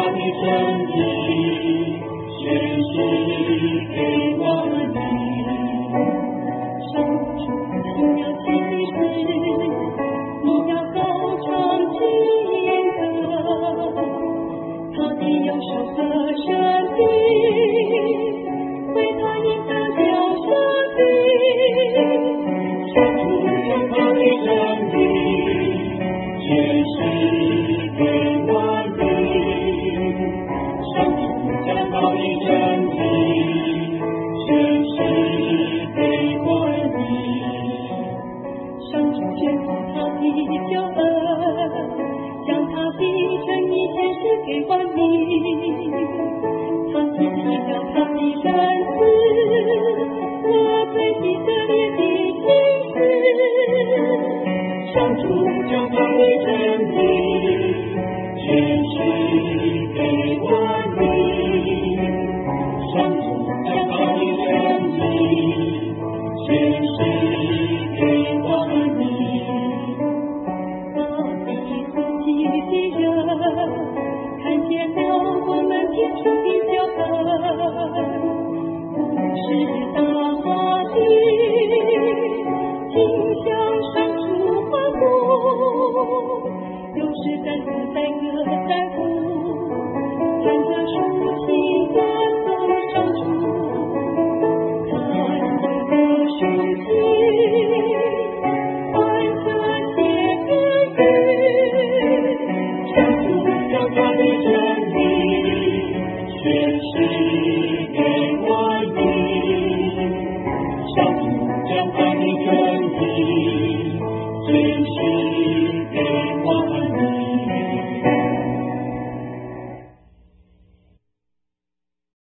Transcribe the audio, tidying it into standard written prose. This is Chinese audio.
的真理显示给我们。 上主荣耀启示，你要高唱纪念歌，他的右手和身体，为他应当叫声的。 上主将他的真理显示给万民，上主将他的真理显示给万民。 上主宣布他的救恩，将他的正义显示给万民。他记起了他的仁慈和对以色列的信实。 上主将他的真理显示给万民，上主将他的真理显示给万民。 把你所记的人看见了我们天主的救恩，不是大